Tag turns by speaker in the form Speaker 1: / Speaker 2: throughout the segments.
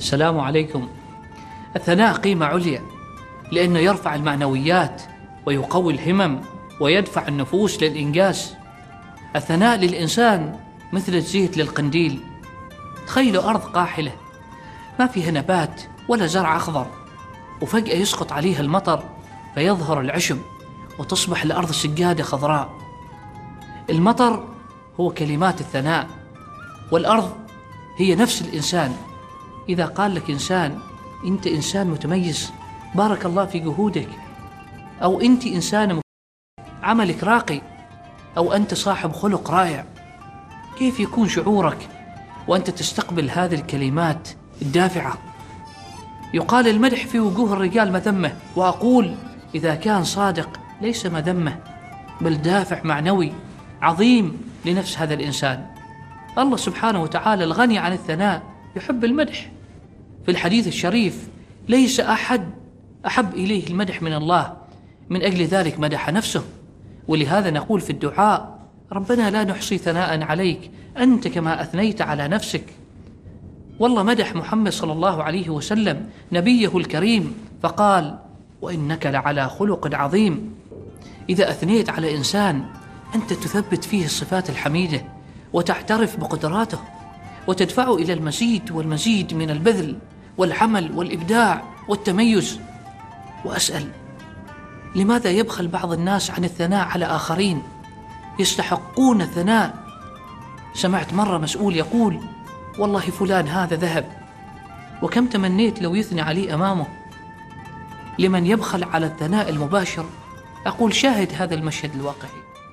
Speaker 1: السلام عليكم. الثناء قيمة عليا لأنه يرفع المعنويات ويقوي الهمم ويدفع النفوس للإنجاز. الثناء للإنسان مثل الزيت للقنديل. تخيلوا أرض قاحلة ما فيها نبات ولا زرع أخضر، وفجأة يسقط عليها المطر فيظهر العشب وتصبح الأرض سجادة خضراء. المطر هو كلمات الثناء، والأرض هي نفس الإنسان. إذا قال لك إنسان أنت إنسان متميز، بارك الله في جهودك، أو أنت إنسانة عملك راقي، أو أنت صاحب خلق رائع، كيف يكون شعورك وأنت تستقبل هذه الكلمات الدافعة؟ يقال المدح في وجوه الرجال مذمة، وأقول إذا كان صادق ليس مذمة بل دافع معنوي عظيم لنفس هذا الإنسان. الله سبحانه وتعالى الغني عن الثناء يحب المدح. في الحديث الشريف ليس أحد أحب إليه المدح من الله، من أجل ذلك مدح نفسه. ولهذا نقول في الدعاء: ربنا لا نحصي ثناء عليك أنت كما أثنيت على نفسك. والله مدح محمد صلى الله عليه وسلم نبيه الكريم فقال: وإنك لعلى خلق عظيم. إذا أثنيت على إنسان أنت تثبت فيه الصفات الحميدة وتعترف بقدراته وتدفعه إلى المزيد والمزيد من البذل والعمل والإبداع والتميز. وأسأل: لماذا يبخل بعض الناس عن الثناء على آخرين يستحقون الثناء؟ سمعت مرة مسؤول يقول: والله فلان هذا ذهب، وكم تمنيت لو يثني علي أمامه. لمن يبخل على الثناء المباشر أقول: شاهد هذا المشهد الواقعي.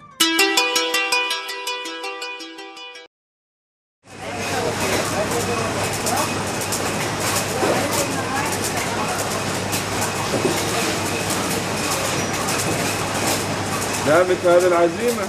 Speaker 2: دامت هذه العزيمة.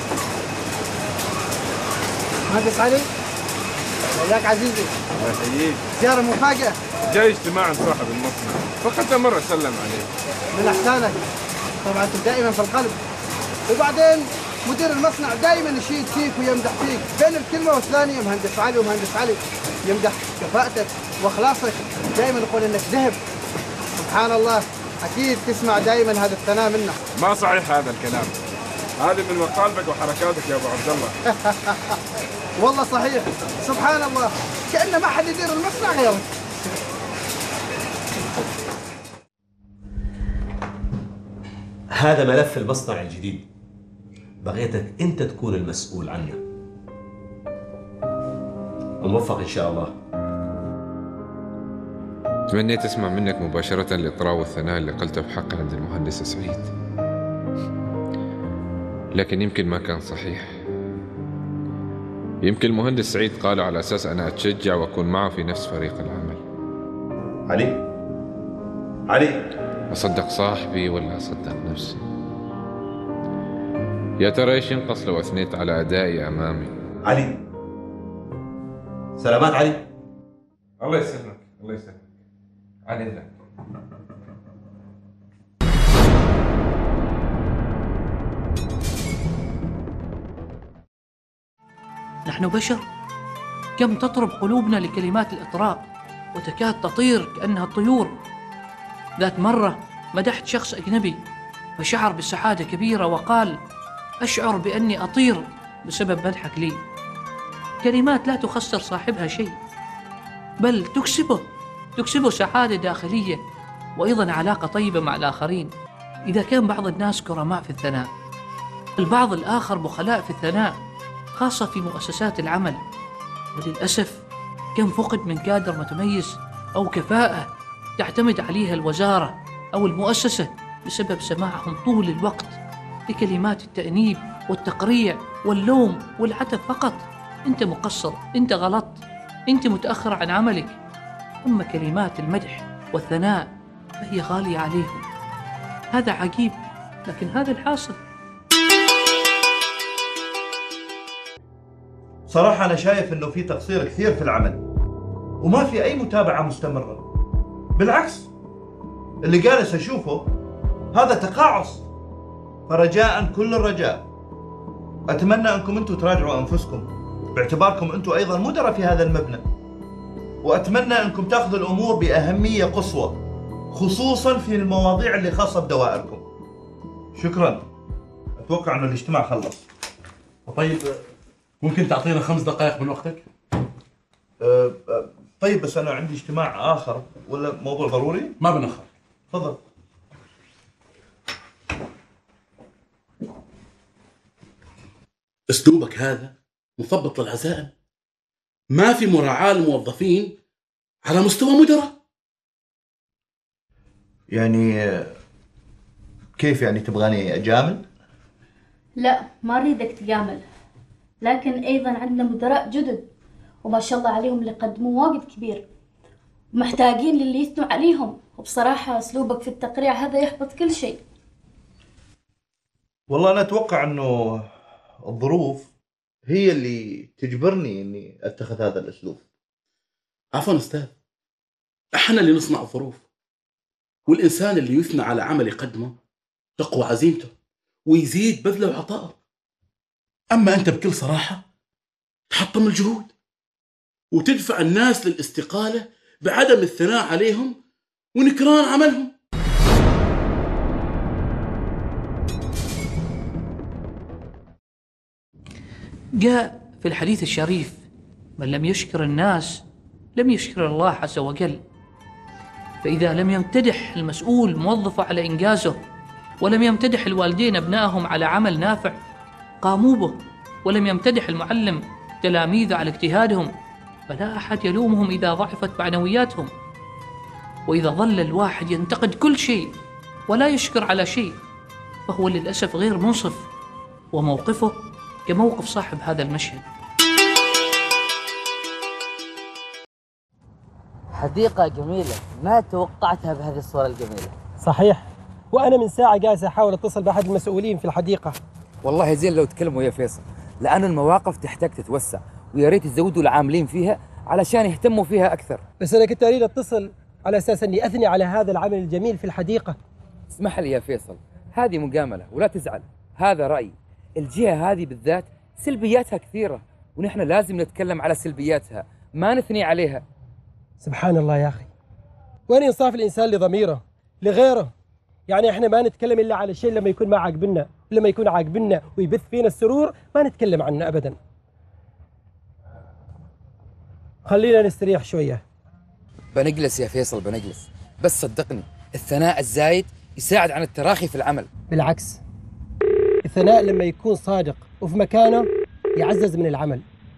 Speaker 3: مهندس علي، وياك عزيزي.
Speaker 2: الله يحييك.
Speaker 3: زيارة مفاجأة.
Speaker 2: جاي اجتماع عند صاحب المصنع، فقط مرة سلم عليه.
Speaker 3: من إحسانك، طبعا أنت دائما في القلب. وبعدين مدير المصنع دائما يشيد فيك ويمدح فيك، بين الكلمة والثانية مهندس علي ومهندس علي، يمدح كفاءتك وإخلاصك، دائما يقول إنك ذهب. سبحان الله، أكيد تسمع دائما هذا الثناء منه.
Speaker 2: ما صحيح هذا الكلام، هذه من مقالبك وحركاتك يا أبو عبد الله.
Speaker 3: والله صحيح، سبحان الله، كأنه ما حد يدير المصنع غيرك.
Speaker 4: هذا ملف المصنع الجديد، بغيتك أنت تكون المسؤول عنه. وموفق إن شاء الله.
Speaker 5: تمنيت أسمع منك مباشرة الإطراء والثناء اللي قلته بحق عند المهندس سعيد، لكن يمكن ما كان صحيح. يمكن المهندس سعيد قال على أساس أنا أتشجع وأكون معه في نفس فريق العمل.
Speaker 4: علي،
Speaker 5: أصدق صاحبي ولا أصدق نفسي؟ يا ترى إيش ينقص لو أثنيت على أدائي أمامي؟
Speaker 4: علي، سلامات علي.
Speaker 2: الله يسلمك، الله يسلمك. عن إذنك.
Speaker 1: نحن بشر، كم تطرب قلوبنا لكلمات الإطراء وتكاد تطير كأنها الطيور. ذات مرة مدحت شخص أجنبي فشعر بسعادة كبيرة وقال: أشعر بأني أطير بسبب مدحك لي. كلمات لا تخسر صاحبها شيء، بل تكسبه سعادة داخلية وأيضا علاقة طيبة مع الآخرين. إذا كان بعض الناس كرماء في الثناء، البعض الآخر بخلاء في الثناء، خاصة في مؤسسات العمل. وللأسف كم فقد من كادر متميز أو كفاءة تعتمد عليها الوزارة أو المؤسسة بسبب سماعهم طول الوقت لكلمات التأنيب والتقريع واللوم والعتب فقط: أنت مقصر، أنت غلط، أنت متأخر عن عملك. أما كلمات المدح والثناء فهي غالية عليهم. هذا عجيب، لكن هذا الحاصل.
Speaker 6: صراحة أنا شايف إنه في تقصير كثير في العمل، وما في أي متابعة مستمرة. بالعكس، اللي جالس أشوفه هذا تقاعس. فرجاء، كل الرجاء، أتمنى أنكم أنتم تراجعوا أنفسكم، باعتباركم أنتم أيضا مدراء في هذا المبنى. وأتمنى أنكم تأخذوا الأمور بأهمية قصوى، خصوصا في المواضيع اللي خاصة بدوائركم. شكرا. أتوقع أنه الاجتماع خلص.
Speaker 7: طيب ممكن تعطينا 5 دقائق من وقتك؟
Speaker 6: طيب بس أنا عندي اجتماع آخر، ولا موضوع ضروري؟
Speaker 7: ما بنأخر.
Speaker 6: تفضل.
Speaker 7: أسلوبك هذا مثبط للعزائم، ما في مراعاة للموظفين على مستوى مدراء.
Speaker 6: يعني كيف يعني تبغاني أجامل؟
Speaker 8: لا، ما أريدك تجامل، لكن أيضا عندنا مدراء جدد وما شاء الله عليهم اللي قدموا واجد كبير، محتاجين للي يثنوا عليهم، وبصراحة أسلوبك في التقريع هذا يحبط كل شيء.
Speaker 6: والله أنا أتوقع أنه الظروف هي اللي تجبرني أني أتخذ هذا الأسلوب.
Speaker 7: عفوا أستاذ، احنا اللي نصنع الظروف، والإنسان اللي يثنى على عمل يقدمه تقوى عزيمته ويزيد بذله وعطائه. أما أنت بكل صراحة تحطم الجهود وتدفع الناس للاستقالة بعدم الثناء عليهم ونكران عملهم.
Speaker 1: جاء في الحديث الشريف: من لم يشكر الناس لم يشكر الله عز وجل. فإذا لم يمتدح المسؤول موظفه على إنجازه، ولم يمتدح الوالدين أبنائهم على عمل نافع قاموا به، ولم يمتدح المعلم تلاميذه على اجتهادهم، فلا أحد يلومهم إذا ضعفت معنوياتهم. وإذا ظل الواحد ينتقد كل شيء ولا يشكر على شيء، فهو للأسف غير منصف، وموقفه كموقف صاحب هذا المشهد.
Speaker 9: حديقة جميلة، ما توقعتها بهذه الصورة الجميلة.
Speaker 10: صحيح، وأنا من ساعة جالس أحاول أتصل بأحد المسؤولين في الحديقة.
Speaker 11: والله زين لو تكلموا يا فيصل، لأن المواقف تحتاج تتوسع، ويا ريت تزودوا العاملين فيها علشان يهتموا فيها أكثر.
Speaker 10: بس أنا كنت أريد أتصل على أساس أني أثني على هذا العمل الجميل في الحديقة.
Speaker 11: اسمح لي يا فيصل، هذه مجاملة ولا تزعل، هذا رأيي. الجهة هذه بالذات سلبياتها كثيرة، ونحن لازم نتكلم على سلبياتها، ما نثني عليها.
Speaker 10: سبحان الله يا أخي، وين إنصاف الإنسان لضميره لغيره؟ يعني إحنا ما نتكلم إلا على الشيء لما يكون ما عاجبنا، لما يكون عاجبنا ويبث فينا السرور ما نتكلم عنه أبدا. خلينا نستريح شوية.
Speaker 11: بنجلس يا فيصل بنجلس، بس صدقني الثناء الزايد يساعد عن التراخي في العمل.
Speaker 10: بالعكس، الثناء لما يكون صادق وفي مكانه يعزز من العمل.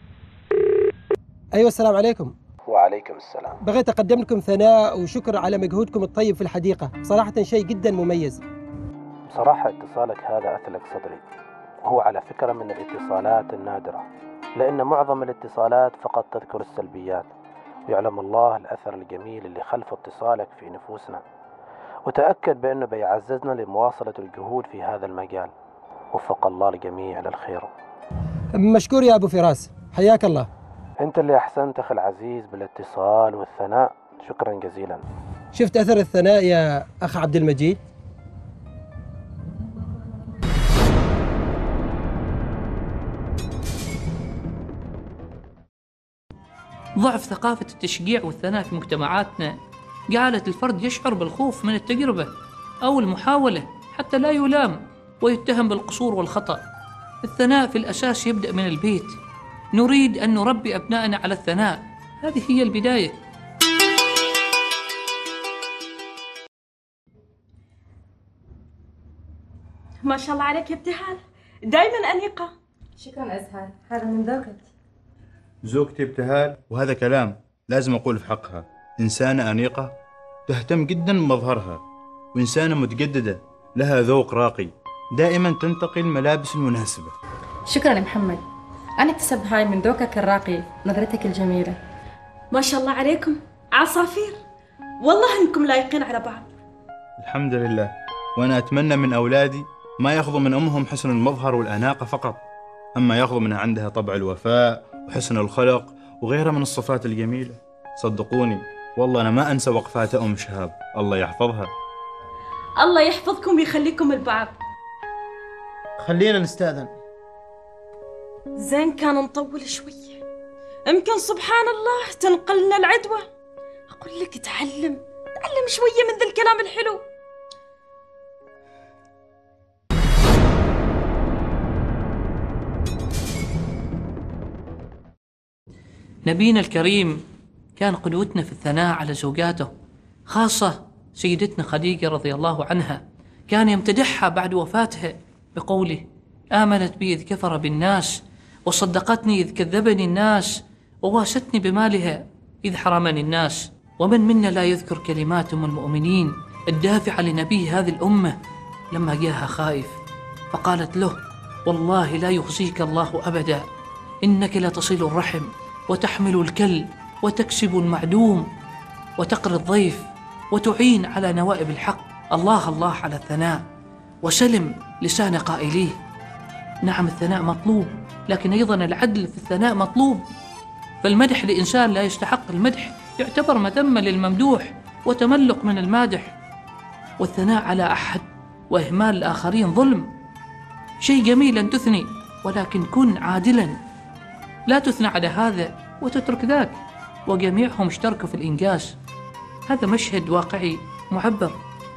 Speaker 10: أيوة، السلام عليكم.
Speaker 12: وعليكم السلام.
Speaker 10: بغيت أقدم لكم ثناء وشكر على مجهودكم الطيب في الحديقة، صراحة شيء جدا مميز.
Speaker 12: بصراحة اتصالك هذا أثلج صدري، وهو على فكرة من الاتصالات النادرة، لأن معظم الاتصالات فقط تذكر السلبيات، ويعلم الله الأثر الجميل اللي خلف اتصالك في نفوسنا، وتأكد بأنه بيعززنا لمواصلة الجهود في هذا المجال. وفق الله الجميع للخير.
Speaker 10: مشكور يا أبو فراس، حياك الله.
Speaker 12: أنت اللي أحسنت أخي العزيز بالاتصال والثناء، شكرا جزيلا.
Speaker 10: شفت أثر الثناء يا أخ عبد المجيد؟
Speaker 1: ضعف ثقافة التشجيع والثناء في مجتمعاتنا جعلت الفرد يشعر بالخوف من التجربة أو المحاولة حتى لا يلام ويتهم بالقصور والخطأ. الثناء في الأساس يبدأ من البيت. نريد أن نربي أبنائنا على الثناء، هذه هي البداية.
Speaker 13: ما شاء الله عليك يا ابتهال، دائما أنيقة.
Speaker 14: شكرا أزهار، هذا من ذوقك.
Speaker 15: زوجتي ابتهال، وهذا كلام لازم أقول في حقها، إنسانة أنيقة تهتم جدا بمظهرها، وإنسانة متجددة لها ذوق راقي، دائما تنتقي الملابس المناسبة.
Speaker 14: شكرا يا محمد، أنا اكتسبت هاي من ذوقك الراقي، نظرتك الجميلة.
Speaker 13: ما شاء الله عليكم عصافير، والله إنكم لايقين على بعض.
Speaker 15: الحمد لله، وأنا أتمنى من أولادي ما يأخذوا من أمهم حسن المظهر والأناقة فقط، أما يأخذوا من عندها طبع الوفاء وحسن الخلق وغيرها من الصفات الجميلة. صدقوني والله أنا ما أنسى وقفات أم شهاب، الله يحفظها.
Speaker 13: الله يحفظكم ويخليكم البعض.
Speaker 3: خلينا نستأذن.
Speaker 13: زين كان نطول شوية، يمكن سبحان الله تنقلنا العدوى. أقول لك تعلم شوية من ذا الكلام الحلو.
Speaker 1: نبينا الكريم كان قدوتنا في الثناء على زوجاته، خاصة سيدتنا خديجة رضي الله عنها، كان يمتدحها بعد وفاتها بقوله: آمنت بي إذ كفر بالناس، وصدقتني إذ كذبني الناس، وواستني بمالها إذ حرمني الناس. ومن منا لا يذكر كلمات أم المؤمنين الدافعة لنبي هذه الأمة لما جاءها خائف فقالت له: والله لا يخزيك الله أبدا، إنك لتصل الرحم وتحمل الكل وتكسب المعدوم وتقري الضيف وتعين على نوائب الحق. الله الله على الثناء، وسلم لسان قائليه. نعم الثناء مطلوب، لكن أيضا العدل في الثناء مطلوب. فالمدح لإنسان لا يستحق المدح يعتبر مذمة للممدوح وتملق من المادح، والثناء على أحد وإهمال الآخرين ظلم. شيء جميل أن تثني، ولكن كن عادلا، لا تثنى على هذا وتترك ذاك، وجميعهم اشتركوا في الإنجاز. هذا مشهد واقعي معبر.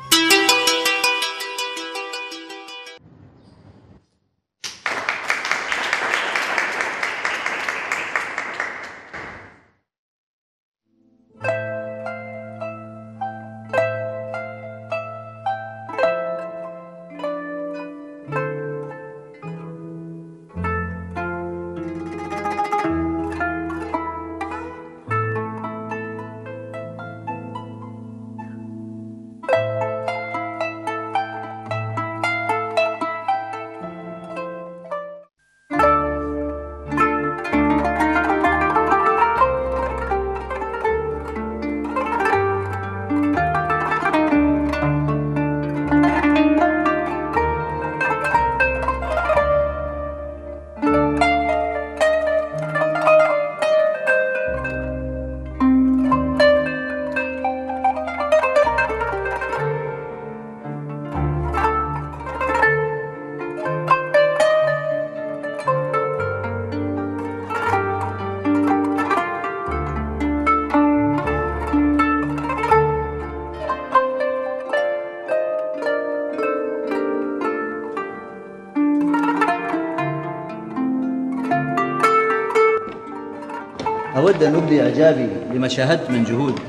Speaker 16: أود أن أبدي إعجابي لما شاهدت من جهود،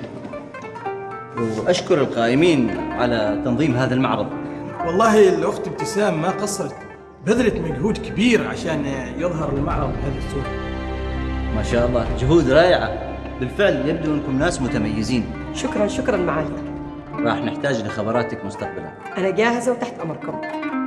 Speaker 16: وأشكر القائمين على تنظيم هذا المعرض.
Speaker 17: والله الأخت ابتسام ما قصرت، بذلت مجهود كبير عشان يظهر المعرض بهذه الصورة.
Speaker 16: ما شاء الله، جهود رائعة بالفعل. يبدو أنكم ناس متميزين.
Speaker 18: شكرا معالي.
Speaker 16: راح نحتاج لخبراتك مستقبلا.
Speaker 18: أنا جاهزة وتحت أمركم.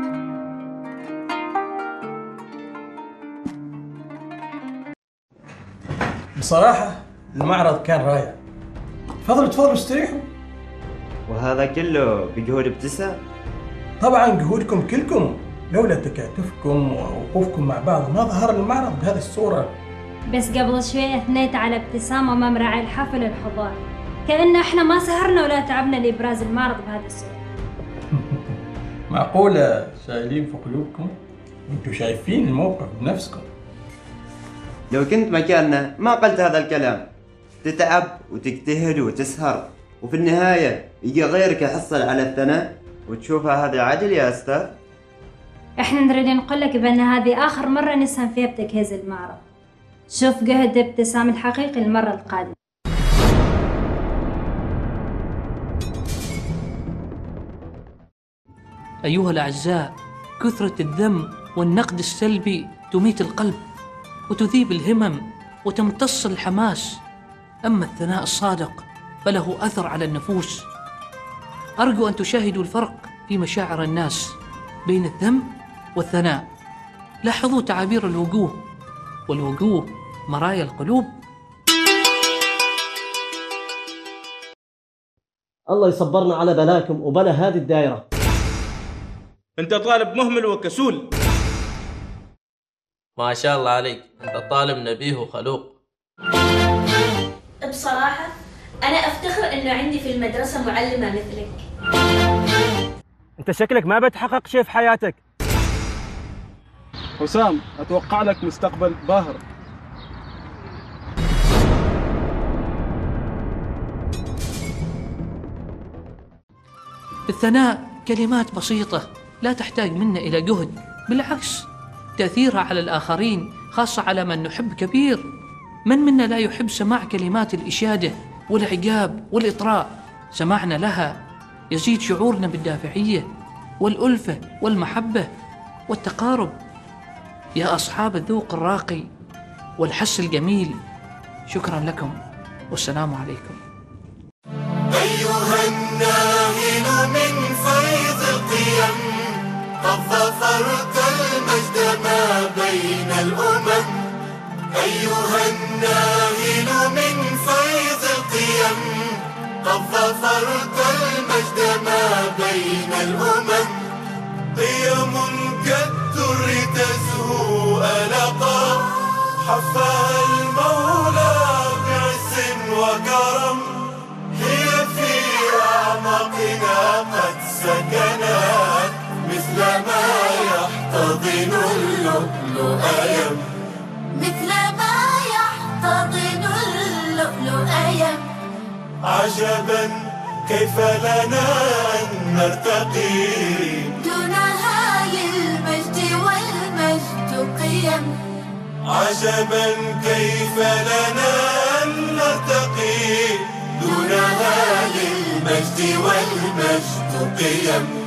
Speaker 17: بصراحة المعرض كان رائع. تفضلوا استريحوا.
Speaker 19: وهذا كله بجهود ابتسام؟
Speaker 17: طبعا جهودكم كلكم، لولا تكاتفكم ووقوفكم مع بعض ما ظهر المعرض بهذه الصورة.
Speaker 20: بس قبل شوي أثنيت على ابتسام أمام راعي الحفل الحضاري، كأن احنا ما سهرنا ولا تعبنا لإبراز المعرض بهذه الصورة.
Speaker 17: معقولة شايلين في قلوبكم؟ انتوا شايفين الموقف بنفسكم.
Speaker 19: لو كنت مكاننا ما قلت هذا الكلام. تتعب وتجتهد وتسهر، وفي النهاية يجي غيرك يحصل على الثناء وتشوفها هذا عدل يا أستاذ؟
Speaker 20: احنا نريد نقول لك بأن هذه آخر مرة نسهم فيها بتجهيز المعرض. شوف جهد ابتسام الحقيقي المرة القادمة.
Speaker 1: أيها الأعزاء، كثرة الذم والنقد السلبي تميت القلب وتذيب الهمم وتمتص الحماس، أما الثناء الصادق فله أثر على النفوس. أرجو أن تشاهدوا الفرق في مشاعر الناس بين الذم والثناء. لاحظوا تعابير الوجوه، والوجوه مرايا القلوب.
Speaker 21: الله يصبرنا على بلاكم وبلا هذه الدائرة.
Speaker 22: أنت طالب مهمل وكسول.
Speaker 23: ما شاء الله عليك، أنت طالب نبيه وخلوق.
Speaker 8: بصراحة أنا أفتخر إنه عندي في المدرسة معلمة مثلك.
Speaker 24: أنت شكلك ما بتحقق شيء في حياتك.
Speaker 2: حسام، أتوقع لك مستقبل باهر.
Speaker 1: الثناء كلمات بسيطة لا تحتاج منا إلى جهد، بالعكس تأثيرها على الآخرين خاصة على من نحب كبير. من منا لا يحب سماع كلمات الإشادة والعجاب والإطراء؟ سماعنا لها يزيد شعورنا بالدافعية والألفة والمحبة والتقارب. يا أصحاب الذوق الراقي والحس الجميل، شكرا لكم والسلام عليكم.
Speaker 4: أيها الناهل من فيض القيم، قد ظفرت المجد ما بين الأمم. أيها الناهل من فيض القيم، قد ظفرت المجد ما بين الأمم. قيم كالدر تزهو ألقا، حفاها المولى بعز وكرم. هي في أعماقنا قد سكنت، مثل ما يحتضن اللؤلؤ يم، مثل ما يحتضن اللؤلؤ يم. عجبا كيف لنا أن نرتقي دونها للمجد والمجد قيم. عجبا كيف لنا أن نرتقي دونها للمجد والمجد قيم.